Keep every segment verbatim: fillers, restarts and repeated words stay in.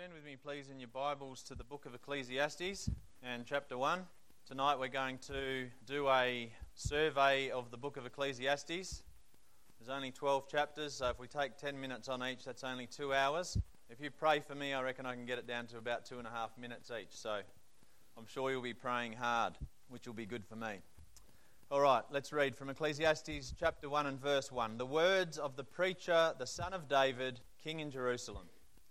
Turn with me, please, in your Bibles to the book of Ecclesiastes and chapter one. Tonight we're going to do a survey of the book of Ecclesiastes. There's only twelve chapters, so if we take ten minutes on each, that's only two hours. If you pray for me, I reckon I can get it down to about two and a half minutes each. So I'm sure you'll be praying hard, which will be good for me. All right, let's read from Ecclesiastes chapter one and verse one. The words of the preacher, the son of David, king in Jerusalem.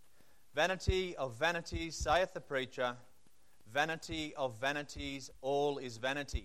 Vanity of vanities, saith the preacher, vanity of vanities, all is vanity.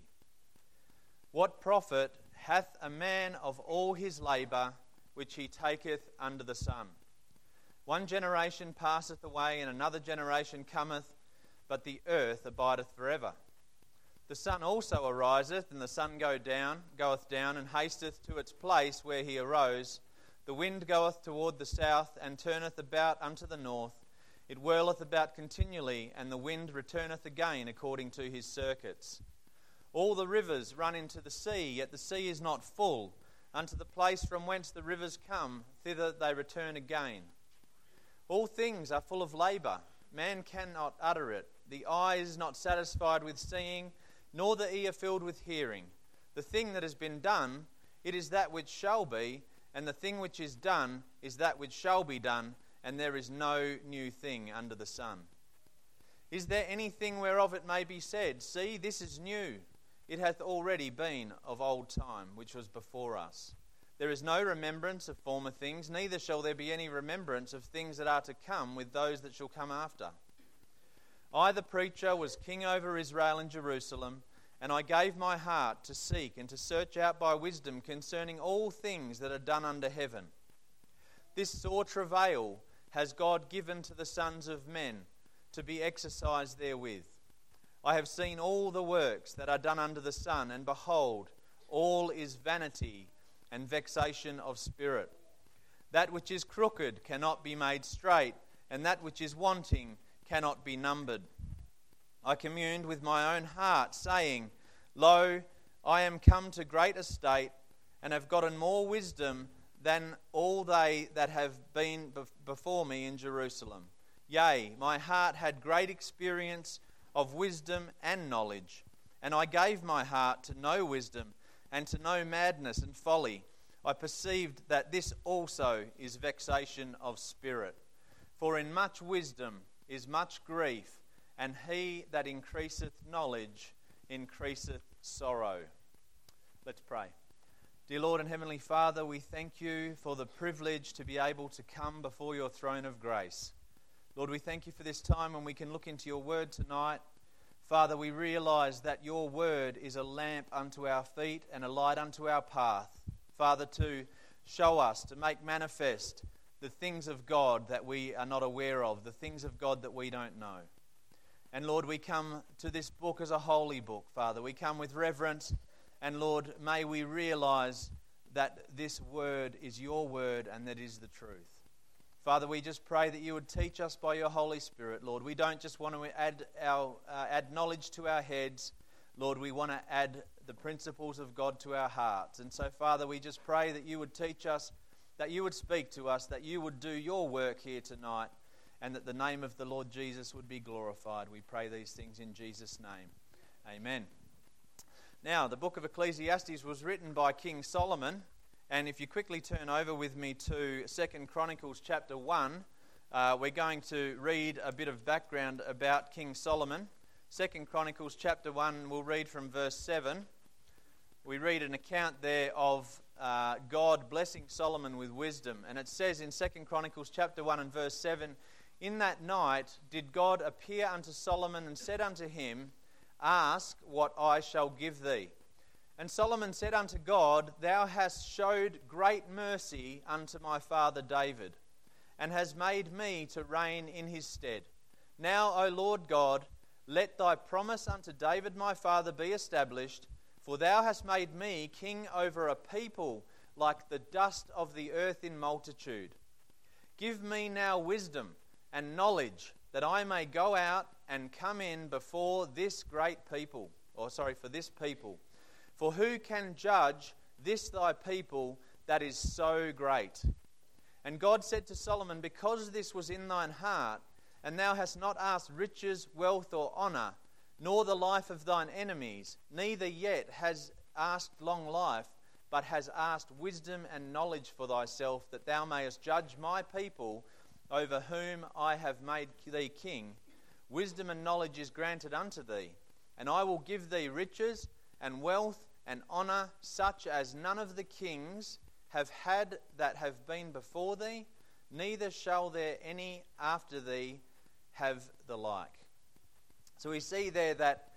What profit hath a man of all his labour which he taketh under the sun? One generation passeth away, and another generation cometh, but the earth abideth forever. The sun also ariseth, and the sun go down, goeth down, and hasteth to its place where he arose. The wind goeth toward the south, and turneth about unto the north. It whirleth about continually, and the wind returneth again according to his circuits. All the rivers run into the sea, yet the sea is not full. Unto the place from whence the rivers come, thither they return again. All things are full of labour. Man cannot utter it. The eye is not satisfied with seeing, nor the ear filled with hearing. The thing that has been done, it is that which shall be, and the thing which is done is that which shall be done, and there is no new thing under the sun. Is there anything whereof it may be said, see, this is new? It hath already been of old time, which was before us. There is no remembrance of former things, neither shall there be any remembrance of things that are to come with those that shall come after. I, the preacher, was king over Israel and Jerusalem, and I gave my heart to seek and to search out by wisdom concerning all things that are done under heaven. This sore travail has God given to the sons of men to be exercised therewith. I have seen all the works that are done under the sun, and behold, all is vanity and vexation of spirit. That which is crooked cannot be made straight, and that which is wanting cannot be numbered. I communed with my own heart, saying, Lo, I am come to great estate, and have gotten more wisdom than all they that have been before me in Jerusalem. Yea, my heart had great experience of wisdom and knowledge, and I gave my heart to know wisdom, and to know madness and folly. I perceived that this also is vexation of spirit. For in much wisdom is much grief, and he that increaseth knowledge increaseth sorrow. Let's pray. Dear Lord and Heavenly Father, we thank you for the privilege to be able to come before your throne of grace. Lord, we thank you for this time when we can look into your word tonight. Father, we realise that your word is a lamp unto our feet and a light unto our path. Father, to show us, to make manifest the things of God that we are not aware of, the things of God that we don't know. And Lord, we come to this book as a holy book, Father. We come with reverence. And Lord, may we realise that this word is your word and that is the truth. Father, we just pray that you would teach us by your Holy Spirit, Lord. We don't just want to add our uh, add knowledge to our heads. Lord, we want to add the principles of God to our hearts. And so, Father, we just pray that you would teach us, that you would speak to us, that you would do your work here tonight, and that the name of the Lord Jesus would be glorified. We pray these things in Jesus' name. Amen. Now, the book of Ecclesiastes was written by King Solomon, and if you quickly turn over with me to Second Chronicles chapter one, uh, we're going to read a bit of background about King Solomon. Second Chronicles chapter one, we'll read from verse seven. We read an account there of uh, God blessing Solomon with wisdom, and it says in Second Chronicles chapter one and verse seven, In that night did God appear unto Solomon and said unto him, Ask what I shall give thee. And Solomon said unto God, Thou hast showed great mercy unto my father David, and hast made me to reign in his stead. Now, O Lord God, let thy promise unto David my father be established, for thou hast made me king over a people like the dust of the earth in multitude. Give me now wisdom and knowledge, that I may go out and come in before this great people, or sorry, for this people. For who can judge this thy people that is so great? And God said to Solomon, Because this was in thine heart, And thou hast not asked riches, wealth, or honour, nor the life of thine enemies, neither yet has asked long life, but has asked wisdom and knowledge for thyself, that thou mayest judge my people, over whom I have made thee king. Wisdom and knowledge is granted unto thee, and I will give thee riches and wealth and honour, such as none of the kings have had that have been before thee, neither shall there any after thee have the like. So we see there that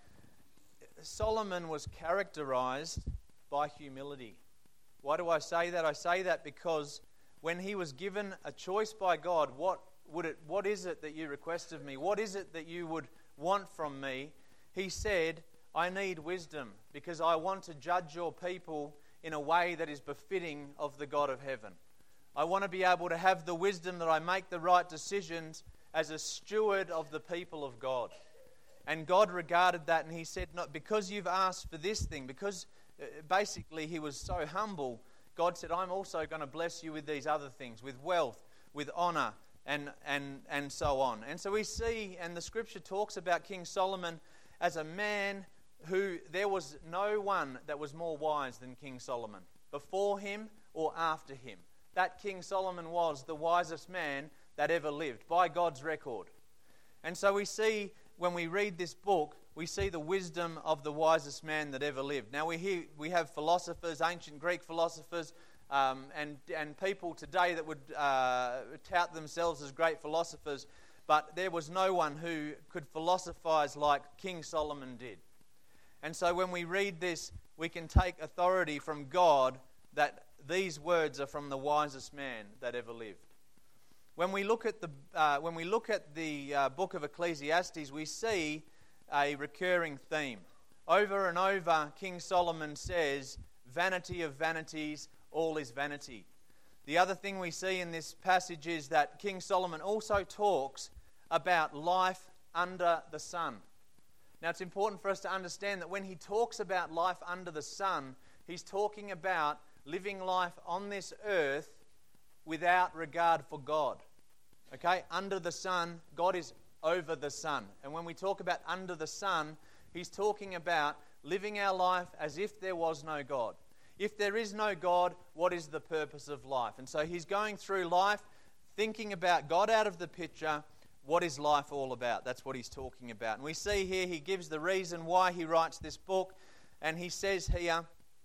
Solomon was characterized by humility. Why do I say that? I say that because when he was given a choice by God, what would it what is it that you request of me? What is it that you would want from me? He said, I need wisdom because I want to judge your people in a way that is befitting of the God of heaven. I want to be able to have the wisdom that I make the right decisions as a steward of the people of God. And God regarded that, and he said, "Not because you've asked for this thing," because uh, basically he was so humble, God said, I'm also going to bless you with these other things, with wealth, with honor, and, and, and so on. And so we see, and the scripture talks about King Solomon as a man who there was no one that was more wise than King Solomon, before him or after him. That King Solomon was the wisest man that ever lived, by God's record. And so we see, when we read this book, we see the wisdom of the wisest man that ever lived. Now we hear, we have philosophers, ancient Greek philosophers, um, and, and people today that would uh, tout themselves as great philosophers, but there was no one who could philosophize like King Solomon did. And so when we read this, we can take authority from God that these words are from the wisest man that ever lived. When we look at the uh, when we look at the uh, book of Ecclesiastes, we see a recurring theme. Over and over, King Solomon says, "Vanity of vanities, all is vanity." The other thing we see in this passage is that King Solomon also talks about life under the sun. Now, it's important for us to understand that when he talks about life under the sun, he's talking about living life on this earth without regard for God. Okay? Under the sun, God is over the sun. And when we talk about under the sun, he's talking about living our life as if there was no God. If there is no God, what is the purpose of life? And so he's going through life thinking about God out of the picture. What is life all about? That's what he's talking about. And we see here he gives the reason why he writes this book. And he says here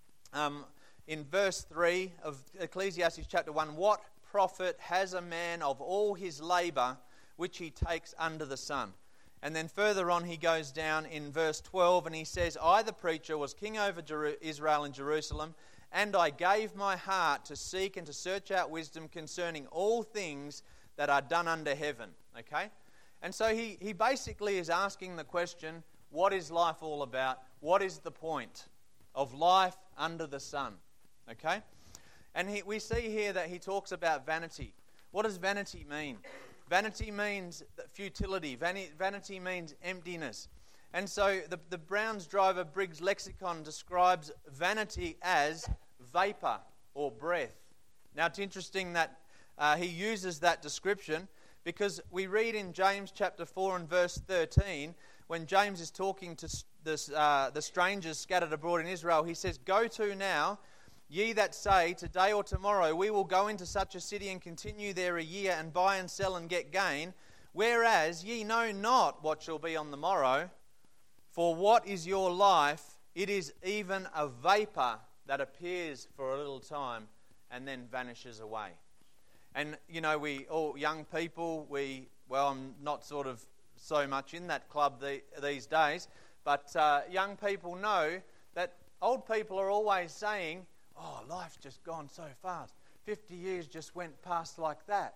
um, in verse three of Ecclesiastes chapter one, "What profit has a man of all his labour which he takes under the sun?" And then further on he goes down in verse twelve and he says, "I, the preacher, was king over Jeru- Israel and Jerusalem, and I gave my heart to seek and to search out wisdom concerning all things that are done under heaven." Okay? And so he, he basically is asking the question, what is life all about? What is the point of life under the sun? Okay? And he, we see here that he talks about vanity. What does vanity mean? Vanity means futility. Vanity, vanity means emptiness. And so the, the Brown's Driver Briggs lexicon describes vanity as vapor or breath. Now it's interesting that uh, he uses that description because we read in James chapter four and verse thirteen, when James is talking to this, uh, the strangers scattered abroad in Israel, he says, "Go to now, ye that say, today or tomorrow we will go into such a city and continue there a year and buy and sell and get gain, whereas ye know not what shall be on the morrow. For what is your life? It is even a vapor that appears for a little time and then vanishes away." And, you know, we all young people, we, well, I'm not sort of so much in that club the, these days, but uh, young people know that old people are always saying, "Oh, life's just gone so fast. fifty years just went past like that."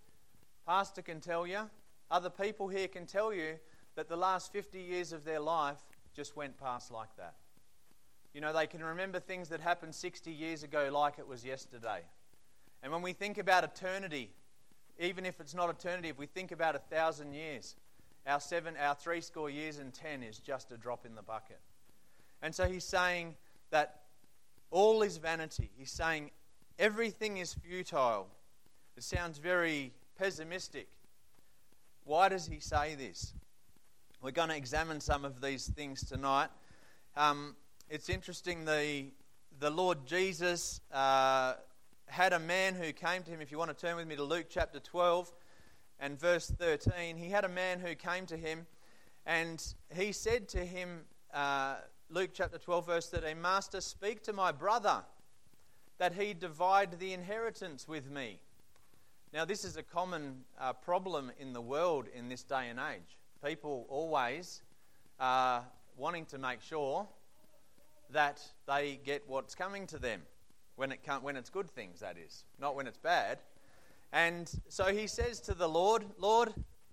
Pastor can tell you, other people here can tell you that the last fifty years of their life just went past like that. You know, they can remember things that happened sixty years ago like it was yesterday. And when we think about eternity, even if it's not eternity, if we think about a thousand years, our seven, our three score years and ten is just a drop in the bucket. And so he's saying that all is vanity. He's saying everything is futile. It sounds very pessimistic. Why Why does he say this? We're going to examine some of these things tonight. Um, it's interesting, the, the Lord Jesus uh, had a man who came to him. If you want to turn with me to Luke chapter twelve and verse thirteen, he had a man who came to him, and he said to him, uh, Luke chapter twelve verse thirteen, Master, speak to my brother, that he divide the inheritance with me. Now, this is a common uh, problem in the world in this day and age. People always are wanting to make sure that they get what's coming to them. When it come, when it's good things, that is, not when it's bad. And so he says to the Lord, Lord,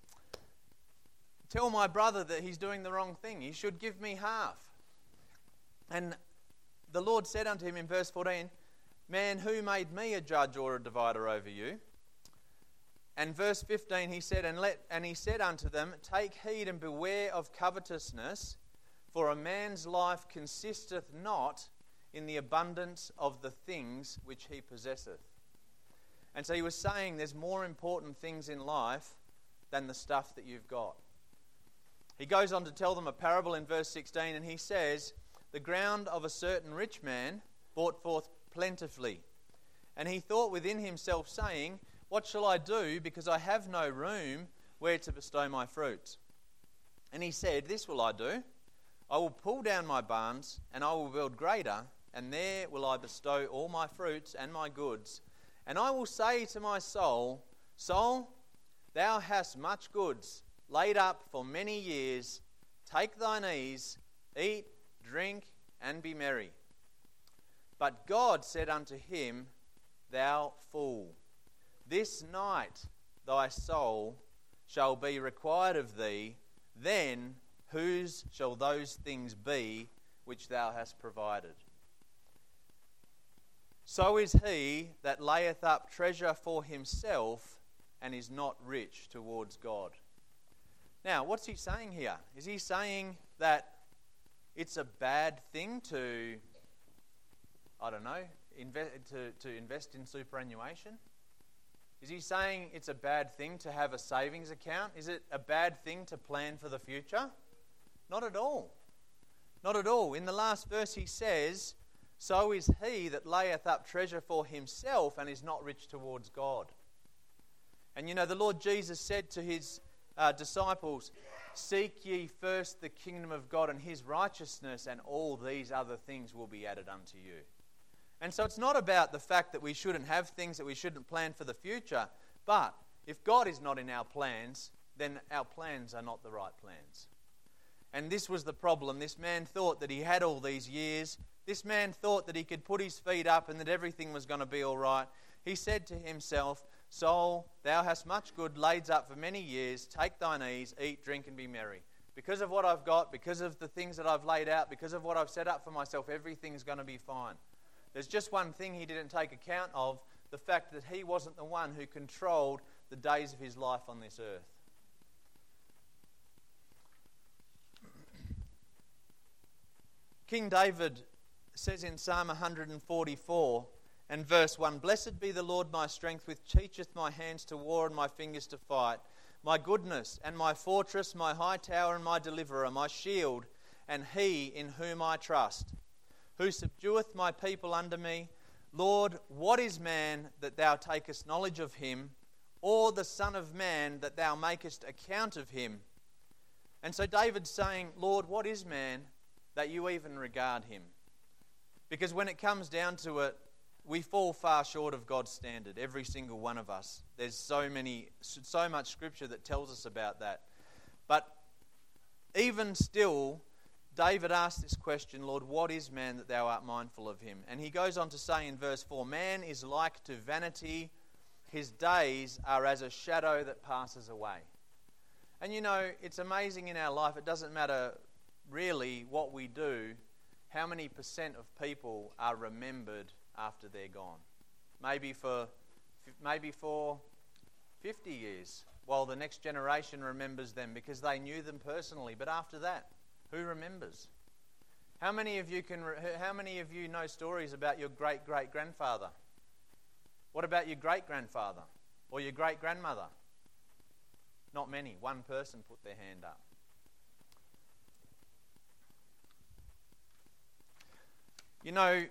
tell my brother that he's doing the wrong thing. He should give me half. And the Lord said unto him in verse fourteen, Man, who made me a judge or a divider over you? And verse fifteen, he said, and let and he said unto them, Take heed and beware of covetousness, for a man's life consisteth not in the abundance of the things which he possesseth. And so he was saying there's more important things in life than the stuff that you've got. He goes on to tell them a parable in verse sixteen, and he says, The ground of a certain rich man brought forth plentifully. And he thought within himself, saying, What shall I do, because I have no room where to bestow my fruits? And he said, This will I do. I will pull down my barns, and I will build greater, and there will I bestow all my fruits and my goods. And I will say to my soul, Soul, thou hast much goods laid up for many years. Take thine ease, eat, drink, and be merry. But God said unto him, Thou fool, this night thy soul shall be required of thee. Then whose shall those things be which thou hast provided? So is he that layeth up treasure for himself and is not rich towards God. Now, what's he saying here? Is he saying that it's a bad thing to, I don't know, invest, to, to invest in superannuation? Is he saying it's a bad thing to have a savings account? Is it a bad thing to plan for the future? Not at all. Not at all. In the last verse he says, So is he that layeth up treasure for himself and is not rich towards God. And you know, the Lord Jesus said to his uh, disciples, Seek ye first the kingdom of God and his righteousness, and all these other things will be added unto you. And so it's not about the fact that we shouldn't have things, that we shouldn't plan for the future, but if God is not in our plans, then our plans are not the right plans. And this was the problem. This man thought that he had all these years. This man thought that he could put his feet up and that everything was going to be all right. He said to himself, Soul, thou hast much good laid up for many years. Take thine ease, eat, drink, and be merry. Because of what I've got, because of the things that I've laid out, because of what I've set up for myself, everything's going to be fine. There's just one thing he didn't take account of, the fact that he wasn't the one who controlled the days of his life on this earth. King David says in Psalm one forty-four and verse one, Blessed be the Lord my strength, which teacheth my hands to war and my fingers to fight. My goodness and my fortress, my high tower and my deliverer, my shield, and he in whom I trust, who subdueth my people under me. Lord, what is man that thou takest knowledge of him, or the son of man that thou makest account of him? And so David's saying, Lord, what is man that you even regard him? Because when it comes down to it, we fall far short of God's standard, every single one of us. There's so many, so much scripture that tells us about that. But even still, David asked this question, Lord, what is man that thou art mindful of him? And he goes on to say in verse four, Man is like to vanity, his days are as a shadow that passes away. And you know, it's amazing in our life, it doesn't matter really what we do, how many percent of people are remembered after they're gone. Maybe for maybe for fifty years, while the next generation remembers them because they knew them personally. But after that, who remembers? How many of you can? How many of you know stories about your great great grandfather? What about your great grandfather or your great grandmother? Not many. One person put their hand up. You know,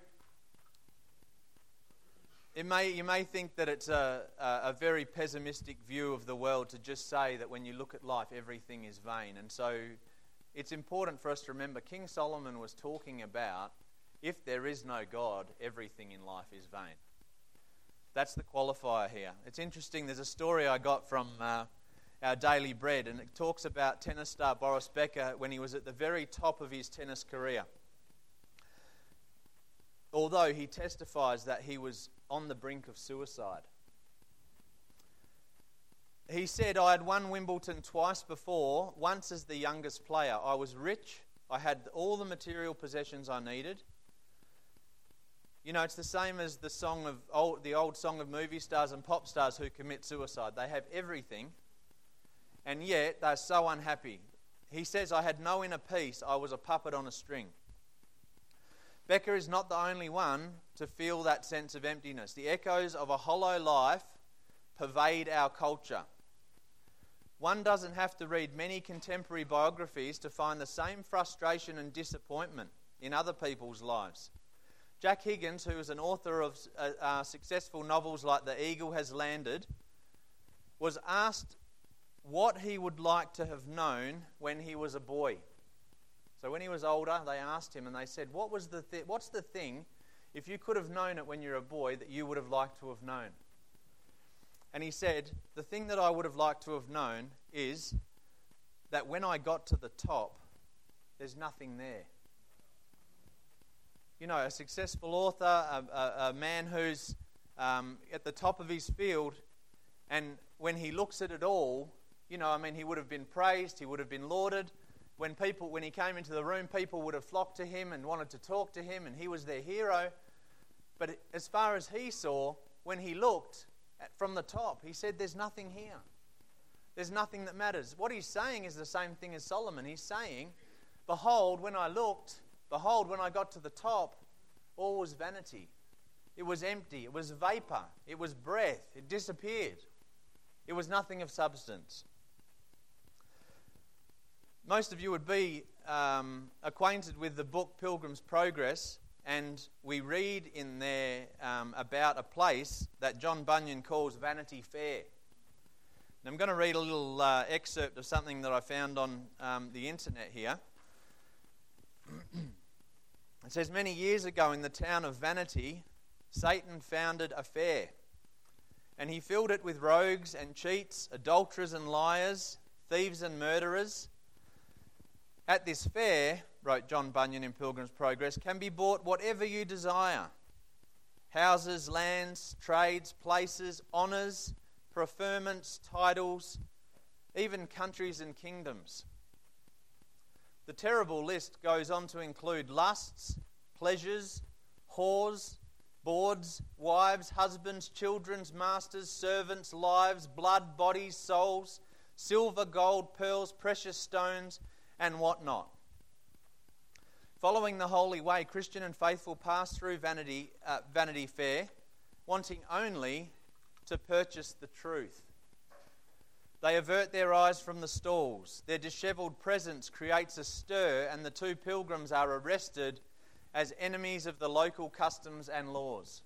it may you may think that it's a, a, a very pessimistic view of the world to just say that when you look at life, everything is vain. And so it's important for us to remember King Solomon was talking about if there is no God, everything in life is vain. That's the qualifier here. It's interesting, there's a story I got from uh, our Daily Bread, and it talks about tennis star Boris Becker when he was at the very top of his tennis career. Although he testifies that he was on the brink of suicide. He said, I had won Wimbledon twice before, once as the youngest player. I was rich, I had all the material possessions I needed. You know, it's the same as the song of old, the old song of movie stars and pop stars who commit suicide. They have everything, and yet they're so unhappy. He says, I had no inner peace, I was a puppet on a string. Becker is not the only one to feel that sense of emptiness. The echoes of a hollow life pervade our culture. One doesn't have to read many contemporary biographies to find the same frustration and disappointment in other people's lives. Jack Higgins, who is an author of uh, uh, successful novels like The Eagle Has Landed, was asked what he would like to have known when he was a boy. So when he was older, they asked him and they said, "What was the th- what's the thing, if you could have known it when you were a boy, that you would have liked to have known?" And he said, the thing that I would have liked to have known is that when I got to the top, there's nothing there. You know, a successful author, a, a, a man who's um, at the top of his field, and when he looks at it all, you know, I mean, he would have been praised, he would have been lauded. When people, when he came into the room, people would have flocked to him and wanted to talk to him, and he was their hero. But as far as he saw, when he looked at, from the top, he said, there's nothing here. There's nothing that matters. What he's saying is the same thing as Solomon. He's saying, behold, when I looked, behold, when I got to the top, all was vanity. It was empty. It was vapor. It was breath. It disappeared. It was nothing of substance. Most of you would be um, acquainted with the book Pilgrim's Progress, and we read in there um, about a place that John Bunyan calls Vanity Fair. And I'm going to read a little uh, excerpt of something that I found on um, the internet here. It says, many years ago in the town of Vanity, Satan founded a fair, and he filled it with rogues and cheats, adulterers and liars, thieves and murderers. At this fair, wrote John Bunyan in Pilgrim's Progress, can be bought whatever you desire. Houses, lands, trades, places, honours, preferments, titles, even countries and kingdoms. The terrible list goes on to include lusts, pleasures, whores, bawds, wives, husbands, children's, masters, servants, lives, blood, bodies, souls, silver, gold, pearls, precious stones, and whatnot. Following the holy way, Christian and faithful pass through Vanity, uh, Vanity Fair, wanting only to purchase the truth. They avert their eyes from the stalls. Their dishevelled presence creates a stir, and the two pilgrims are arrested as enemies of the local customs and laws.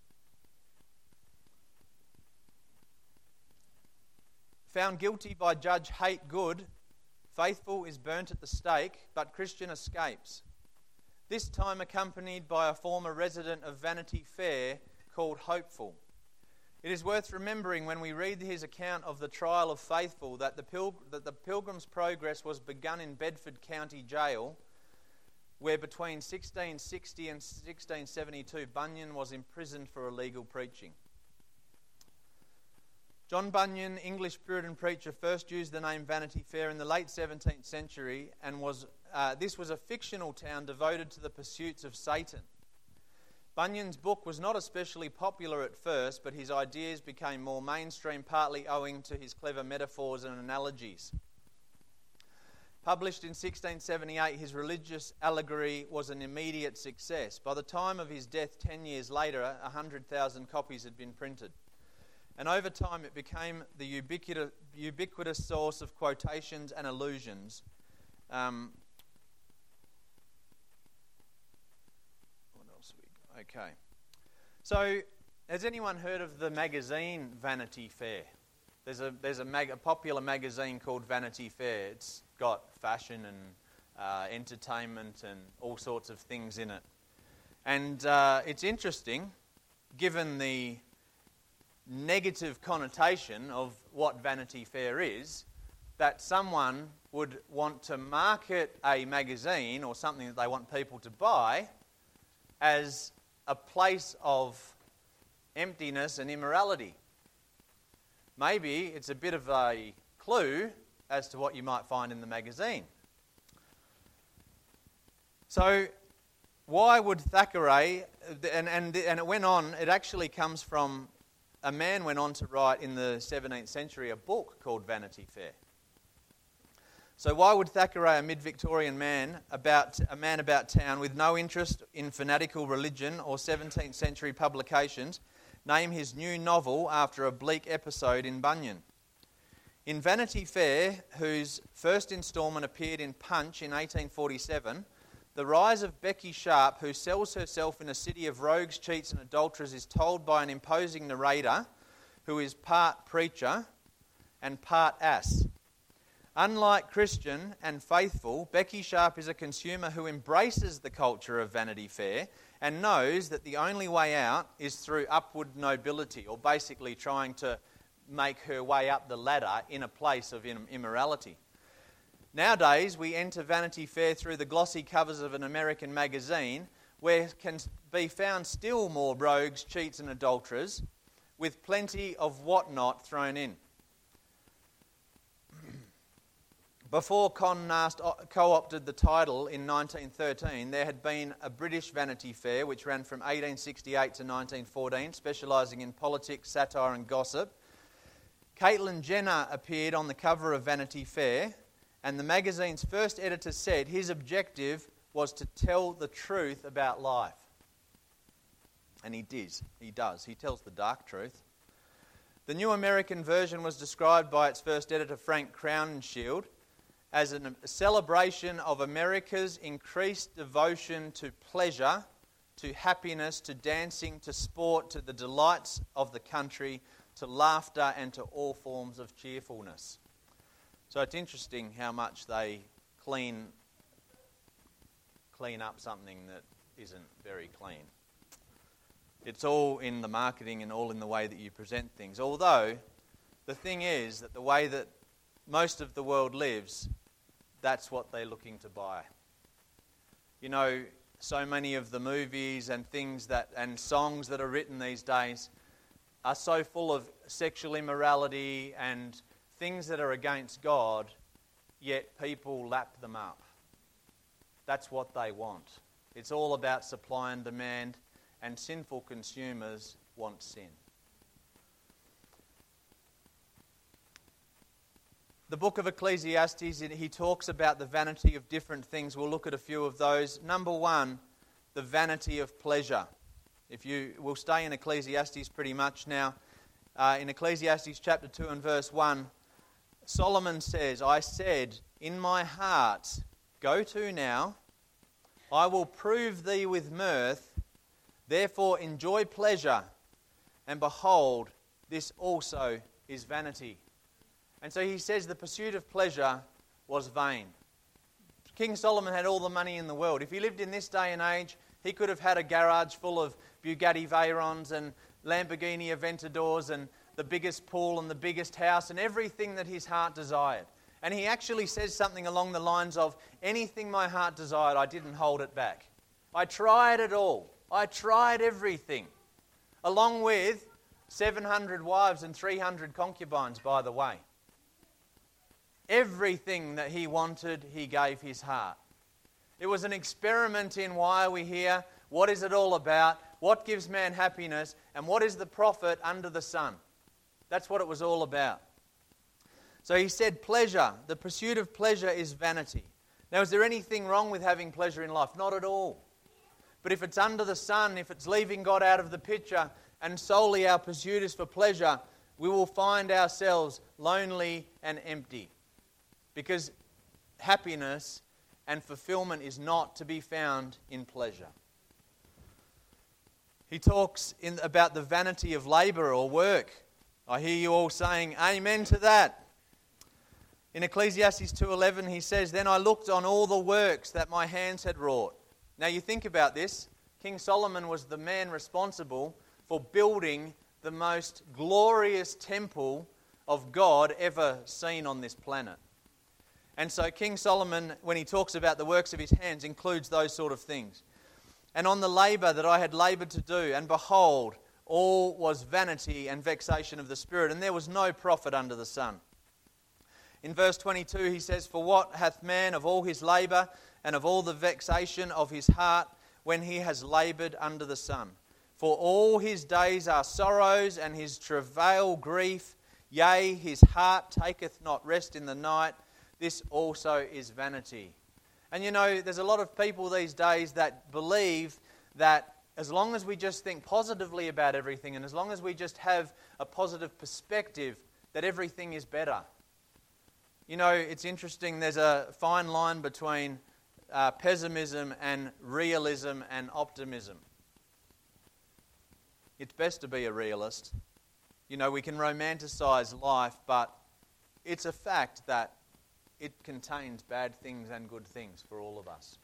Found guilty by Judge Hate Good, faithful is burnt at the stake, but Christian escapes. This time accompanied by a former resident of Vanity Fair called Hopeful. It is worth remembering when we read his account of the trial of Faithful that the, Pil- that the Pilgrim's Progress was begun in Bedford County Jail, where between sixteen sixty and sixteen seventy-two Bunyan was imprisoned for illegal preaching. John Bunyan, English Puritan preacher, first used the name Vanity Fair in the late seventeenth century, and was uh, this was a fictional town devoted to the pursuits of Satan. Bunyan's book was not especially popular at first, but his ideas became more mainstream, partly owing to his clever metaphors and analogies. Published in sixteen seventy-eight, his religious allegory was an immediate success. By the time of his death ten years later, one hundred thousand copies had been printed. and over time it became the ubiquitous, ubiquitous source of quotations and allusions. Um, what else we got? Okay. So, has anyone heard of the magazine Vanity Fair? There's a there's a, mag, a popular magazine called Vanity Fair. It's got fashion and uh, entertainment and all sorts of things in it. And uh, it's interesting, given the negative connotation of what Vanity Fair is, that someone would want to market a magazine or something that they want people to buy as a place of emptiness and immorality. Maybe it's a bit of a clue as to what you might find in the magazine. So, why would Thackeray, and, and, and it went on, it actually comes from, a man went on to write in the seventeenth century a book called Vanity Fair. So why would Thackeray, a mid-Victorian man, about a man about town with no interest in fanatical religion or seventeenth century publications, name his new novel after a bleak episode in Bunyan? In Vanity Fair, whose first instalment appeared in Punch in eighteen forty-seven, the rise of Becky Sharp, who sells herself in a city of rogues, cheats and adulterers, is told by an imposing narrator who is part preacher and part ass. Unlike Christian and faithful, Becky Sharp is a consumer who embraces the culture of Vanity Fair and knows that the only way out is through upward nobility, or basically trying to make her way up the ladder in a place of immorality. Nowadays, we enter Vanity Fair through the glossy covers of an American magazine, where can be found still more rogues, cheats and adulterers, with plenty of whatnot thrown in. Before Condé Nast co-opted the title in nineteen thirteen, there had been a British Vanity Fair which ran from eighteen sixty-eight to nineteen fourteen, specialising in politics, satire and gossip. Caitlyn Jenner appeared on the cover of Vanity Fair, and the magazine's first editor said his objective was to tell the truth about life. And he does. He does. He tells the dark truth. The New American version was described by its first editor, Frank Crowninshield, as a celebration of America's increased devotion to pleasure, to happiness, to dancing, to sport, to the delights of the country, to laughter and to all forms of cheerfulness. So it's interesting how much they clean clean up something that isn't very clean. It's all in the marketing and all in the way that you present things. Although, the thing is that the way that most of the world lives, that's what they're looking to buy. You know, so many of the movies and things that and songs that are written these days are so full of sexual immorality and things that are against God, yet people lap them up. That's what they want. It's all about supply and demand, and sinful consumers want sin. The book of Ecclesiastes, he talks about the vanity of different things. We'll look at a few of those. Number one, the vanity of pleasure. If you will stay in Ecclesiastes pretty much now. Uh, in Ecclesiastes chapter two and verse one, Solomon says, I said, in my heart, go to now, I will prove thee with mirth, therefore enjoy pleasure, and behold, this also is vanity. And so he says the pursuit of pleasure was vain. King Solomon had all the money in the world. If he lived in this day and age, he could have had a garage full of Bugatti Veyrons and Lamborghini Aventadors and the biggest pool and the biggest house and everything that his heart desired. And he actually says something along the lines of, anything my heart desired, I didn't hold it back. I tried it all. I tried everything. Along with seven hundred wives and three hundred concubines, by the way. Everything that he wanted, he gave his heart. It was an experiment in why are we here, what is it all about, what gives man happiness, and what is the profit under the sun. That's what it was all about. So he said pleasure, the pursuit of pleasure is vanity. Now, is there anything wrong with having pleasure in life? Not at all. But if it's under the sun, if it's leaving God out of the picture, and solely our pursuit is for pleasure, we will find ourselves lonely and empty, because happiness and fulfillment is not to be found in pleasure. He talks in, about the vanity of labour or work. I hear you all saying amen to that. In Ecclesiastes two eleven he says, "Then I looked on all the works that my hands had wrought." Now you think about this. King Solomon was the man responsible for building the most glorious temple of God ever seen on this planet. And so King Solomon, when he talks about the works of his hands, includes those sort of things. "And on the labour that I had laboured to do, and behold, all was vanity and vexation of the spirit, and there was no profit under the sun." In verse twenty-two he says, "For what hath man of all his labour, and of all the vexation of his heart, when he has laboured under the sun? For all his days are sorrows, and his travail grief. Yea, his heart taketh not rest in the night. This also is vanity." And you know, there's a lot of people these days that believe that as long as we just think positively about everything, and as long as we just have a positive perspective, that everything is better. You know, it's interesting, there's a fine line between uh, pessimism and realism and optimism. It's best to be a realist. You know, we can romanticize life, but it's a fact that it contains bad things and good things for all of us.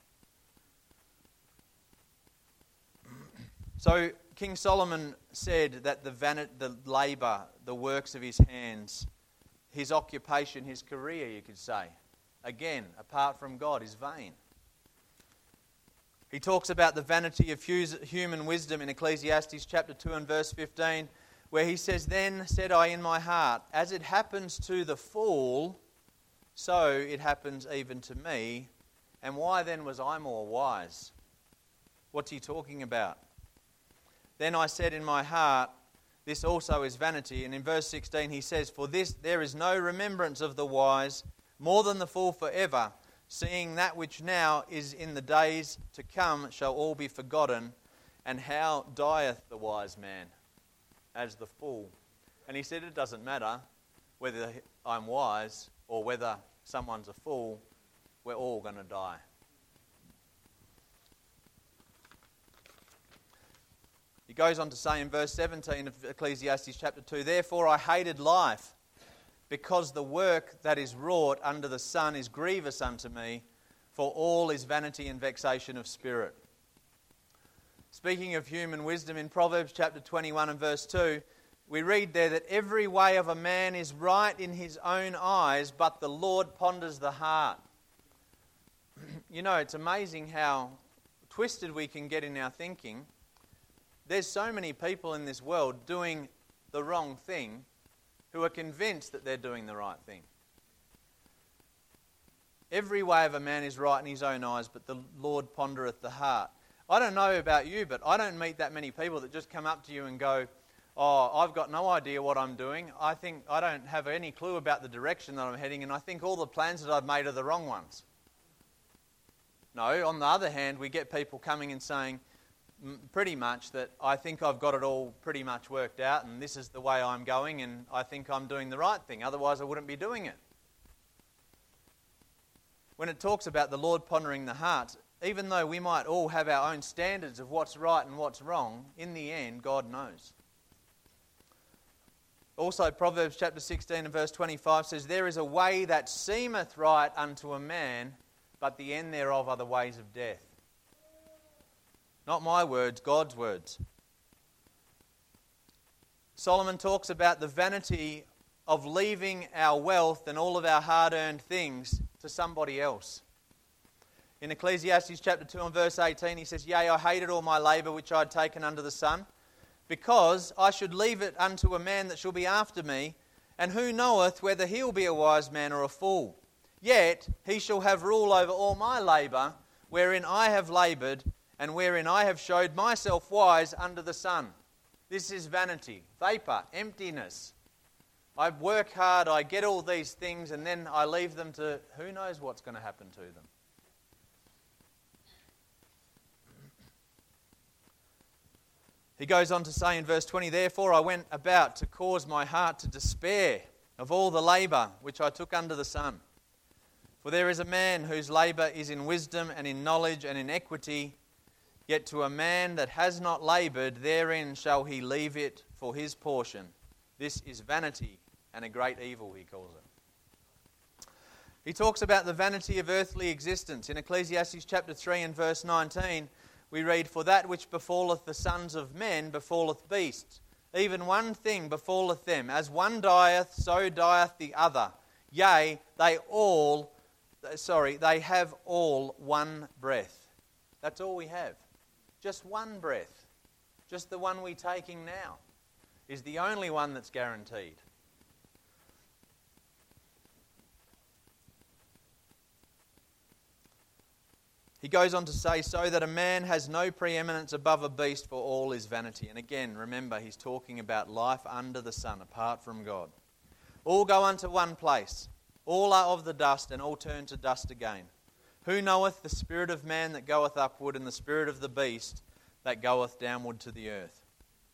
So King Solomon said that the van- the labour, the works of his hands, his occupation, his career, you could say, again, apart from God, is vain. He talks about the vanity of human wisdom in Ecclesiastes chapter two and verse fifteen, where he says, "Then said I in my heart, as it happens to the fool, so it happens even to me. And why then was I more wise?" What's he talking about? "Then I said in my heart, this also is vanity." And in verse sixteen he says, "For this there is no remembrance of the wise, more than the fool forever, seeing that which now is in the days to come shall all be forgotten. And how dieth the wise man as the fool?" And he said it doesn't matter whether I'm wise or whether someone's a fool, we're all going to die. He goes on to say in verse seventeen of Ecclesiastes chapter two, "Therefore I hated life, because the work that is wrought under the sun is grievous unto me, for all is vanity and vexation of spirit." Speaking of human wisdom, in Proverbs chapter twenty-one and verse two, we read there that every way of a man is right in his own eyes, but the Lord ponders the heart. You know, it's amazing how twisted we can get in our thinking. There's so many people in this world doing the wrong thing who are convinced that they're doing the right thing. Every way of a man is right in his own eyes, but the Lord pondereth the heart. I don't know about you, but I don't meet that many people that just come up to you and go, "Oh, I've got no idea what I'm doing. I think I don't have any clue about the direction that I'm heading, and I think all the plans that I've made are the wrong ones." No, on the other hand, we get people coming and saying pretty much that I think I've got it all pretty much worked out, and this is the way I'm going, and I think I'm doing the right thing. Otherwise, I wouldn't be doing it. When it talks about the Lord pondering the hearts, even though we might all have our own standards of what's right and what's wrong, in the end, God knows. Also, Proverbs chapter sixteen and verse twenty-five says, "There is a way that seemeth right unto a man, but the end thereof are the ways of death." Not my words, God's words. Solomon talks about the vanity of leaving our wealth and all of our hard-earned things to somebody else. In Ecclesiastes chapter two and verse eighteen, he says, "Yea, I hated all my labour which I had taken under the sun, because I should leave it unto a man that shall be after me, and who knoweth whether he'll be a wise man or a fool? Yet he shall have rule over all my labour, wherein I have laboured, and wherein I have showed myself wise under the sun." This is vanity, vapour, emptiness. I work hard, I get all these things, and then I leave them to who knows what's going to happen to them. He goes on to say in verse twenty, "Therefore I went about to cause my heart to despair of all the labour which I took under the sun. For there is a man whose labour is in wisdom and in knowledge and in equity, yet to a man that has not laboured therein shall he leave it for his portion. This is vanity and a great evil," he calls it. He talks about the vanity of earthly existence. In Ecclesiastes chapter three and verse nineteen, we read, "For that which befalleth the sons of men befalleth beasts. Even one thing befalleth them. As one dieth, so dieth the other. Yea, they all, sorry, they have all one breath." That's all we have. Just one breath. Just the one we're taking now is the only one that's guaranteed. He goes on to say, "So that a man has no preeminence above a beast, for all is vanity." And again, remember, he's talking about life under the sun, apart from God. "All go unto one place. All are of the dust, and all turn to dust again. Who knoweth the spirit of man that goeth upward, and the spirit of the beast that goeth downward to the earth?"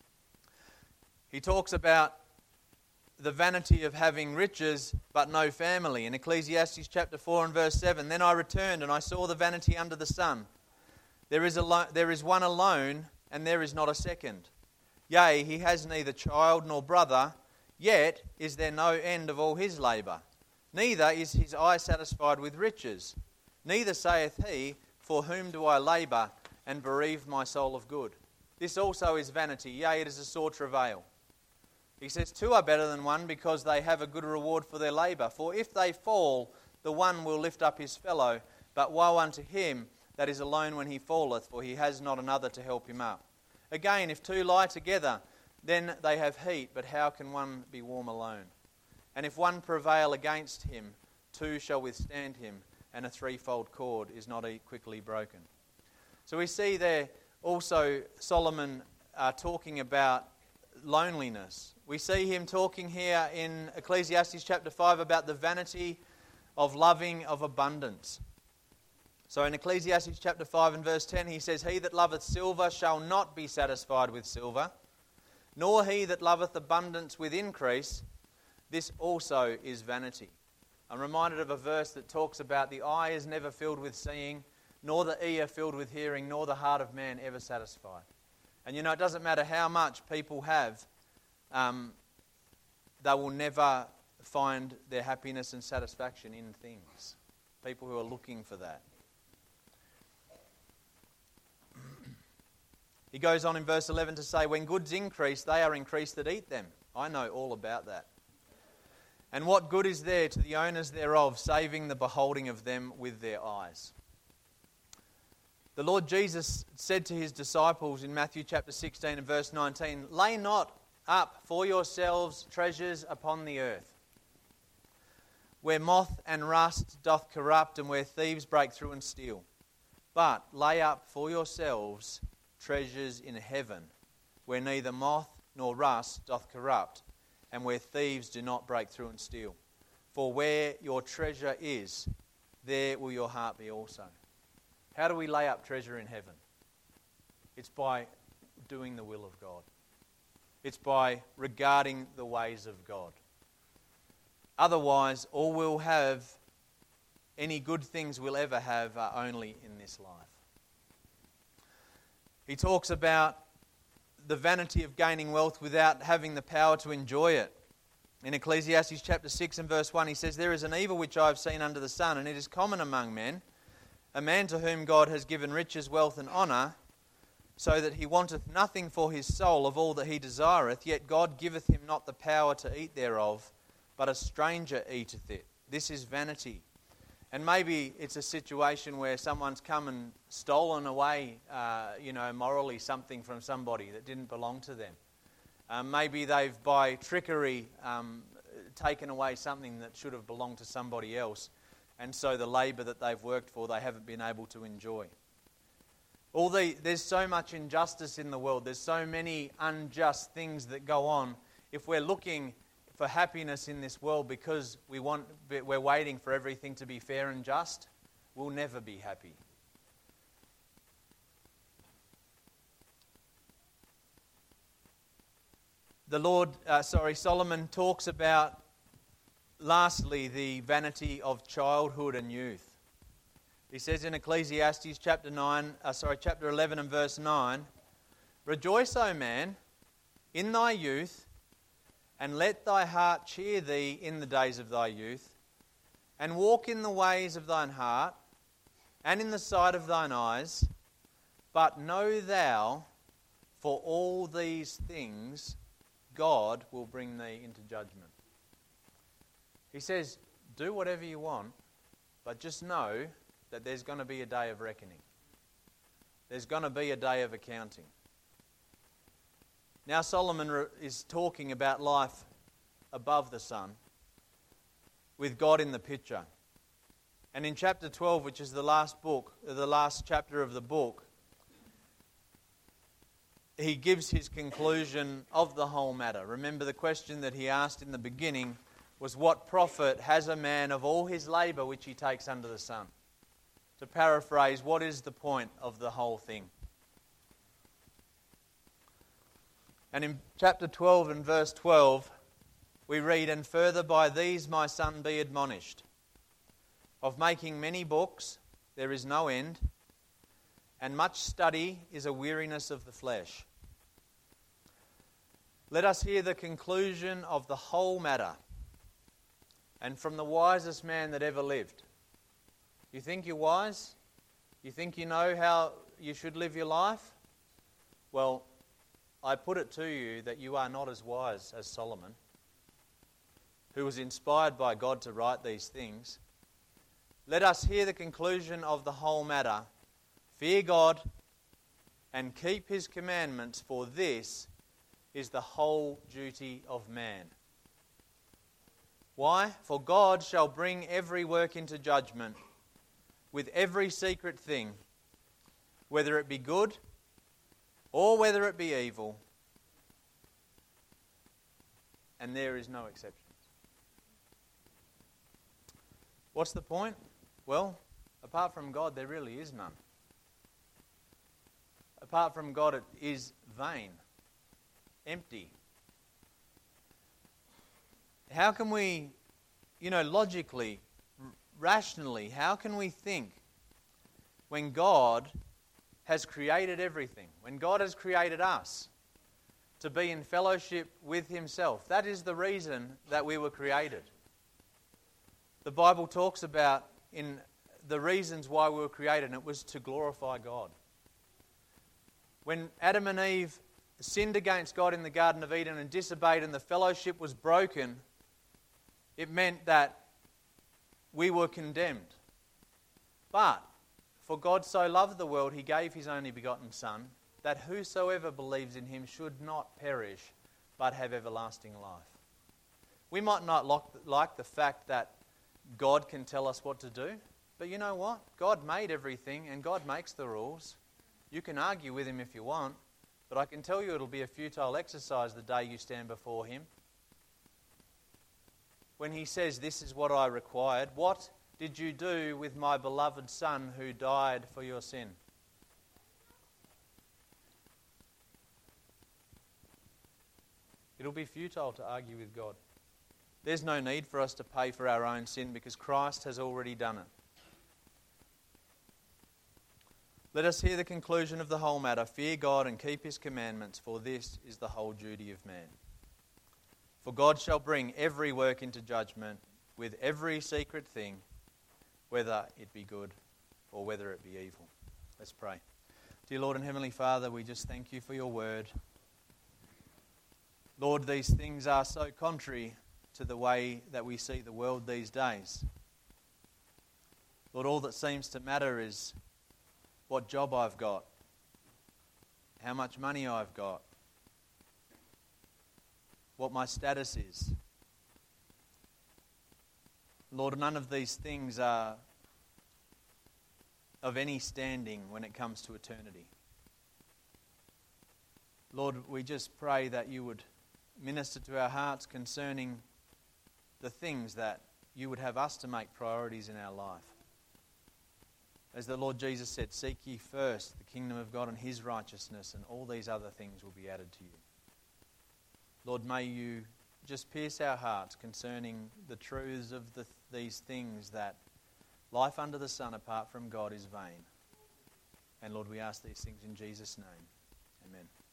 He talks about the vanity of having riches but no family. In Ecclesiastes chapter four and verse seven, "Then I returned and I saw the vanity under the sun. There is, a lo- there is one alone, and there is not a second. Yea, he has neither child nor brother, yet is there no end of all his labour. Neither is his eye satisfied with riches. Neither saith he, For whom do I labour, and bereave my soul of good? This also is vanity, yea, it is a sore travail." He says, "Two are better than one, because they have a good reward for their labour. For if they fall, the one will lift up his fellow. But woe unto him that is alone when he falleth, for he has not another to help him up. Again, if two lie together, then they have heat, but how can one be warm alone? And if one prevail against him, two shall withstand him, and a threefold cord is not quickly broken." So we see there also Solomon uh, talking about loneliness. We see him talking here in Ecclesiastes chapter five about the vanity of loving of abundance. So in Ecclesiastes chapter five and verse ten, he says, "He that loveth silver shall not be satisfied with silver, nor he that loveth abundance with increase. This also is vanity." I'm reminded of a verse that talks about the eye is never filled with seeing, nor the ear filled with hearing, nor the heart of man ever satisfied. And you know, it doesn't matter how much people have, um, they will never find their happiness and satisfaction in things. People who are looking for that. He goes on in verse eleven to say, "When goods increase, they are increased that eat them." I know all about that. "And what good is there to the owners thereof, saving the beholding of them with their eyes?" The Lord Jesus said to his disciples in Matthew chapter sixteen and verse nineteen, "Lay not up for yourselves treasures upon the earth, where moth and rust doth corrupt, and where thieves break through and steal. But lay up for yourselves treasures in heaven, where neither moth nor rust doth corrupt, and where thieves do not break through and steal. For where your treasure is, there will your heart be also." How do we lay up treasure in heaven? It's by doing the will of God. It's by regarding the ways of God. Otherwise, all we'll have, any good things we'll ever have, are only in this life. He talks about the vanity of gaining wealth without having the power to enjoy it. In Ecclesiastes chapter six and verse one, he says, "There is an evil which I have seen under the sun, and it is common among men, a man to whom God has given riches, wealth, and honour, so that he wanteth nothing for his soul of all that he desireth, yet God giveth him not the power to eat thereof, but a stranger eateth it. This is vanity." And maybe it's a situation where someone's come and stolen away, uh, you know, morally something from somebody that didn't belong to them. Um, maybe they've, by trickery, um, taken away something that should have belonged to somebody else. And so the labour that they've worked for, they haven't been able to enjoy. All the, there's so much injustice in the world. There's so many unjust things that go on. If we're looking for happiness in this world because we want, we're waiting for everything to be fair and just, we'll never be happy. the Lord, uh, sorry, Solomon talks about, lastly, the vanity of childhood and youth. He says in Ecclesiastes chapter nine, uh, sorry, chapter eleven and verse nine, "Rejoice, O man, in thy youth, and let thy heart cheer thee in the days of thy youth, and walk in the ways of thine heart, and in the sight of thine eyes. But know thou, for all these things God will bring thee into judgment." He says, do whatever you want, but just know that there's going to be a day of reckoning. There's going to be a day of accounting. Now Solomon is talking about life above the sun, with God in the picture. And in chapter twelve, which is the last book, the last chapter of the book, he gives his conclusion of the whole matter. Remember, the question that he asked in the beginning was, what profit has a man of all his labour which he takes under the sun? To paraphrase, what is the point of the whole thing? And in chapter twelve and verse twelve, we read, "And further by these, my son, be admonished. Of making many books there is no end, and much study is a weariness of the flesh. Let us hear the conclusion of the whole matter, and from the wisest man that ever lived." You think you're wise? You think you know how you should live your life? Well, I put it to you that you are not as wise as Solomon, who was inspired by God to write these things. Let us hear the conclusion of the whole matter. Fear God and keep his commandments, for this is the whole duty of man. Why? For God shall bring every work into judgment, with every secret thing, whether it be good or whether it be evil, and there is no exceptions. What's the point? Well, apart from God, there really is none. Apart from God, it is vain, empty. How can we, you know, logically, rationally, how can we think when God has created everything, when God has created us to be in fellowship with himself? That is the reason that we were created. The Bible talks about in the reasons why we were created, and it was to glorify God. When Adam and Eve sinned against God in the Garden of Eden and disobeyed, and the fellowship was broken, it meant that we were condemned. But for God so loved the world, he gave his only begotten Son, that whosoever believes in him should not perish, but have everlasting life. We might not like the fact that God can tell us what to do, but you know what? God made everything, and God makes the rules. You can argue with him if you want, but I can tell you it'll be a futile exercise the day you stand before him. When he says, "This is what I required," what did you do with my beloved Son who died for your sin? It'll be futile to argue with God. There's no need for us to pay for our own sin because Christ has already done it. Let us hear the conclusion of the whole matter. Fear God and keep his commandments, for this is the whole duty of man. For God shall bring every work into judgment, with every secret thing, whether it be good or whether it be evil. Let's pray. Dear Lord and Heavenly Father, we just thank you for your word. Lord, these things are so contrary to the way that we see the world these days. Lord, all that seems to matter is what job I've got, how much money I've got, what my status is. Lord, none of these things are of any standing when it comes to eternity. Lord, we just pray that you would minister to our hearts concerning the things that you would have us to make priorities in our life. As the Lord Jesus said, seek ye first the kingdom of God and his righteousness, and all these other things will be added to you. Lord, may you just pierce our hearts concerning the truths of the, these things, that life under the sun apart from God is vain. And Lord, we ask these things in Jesus' name. Amen.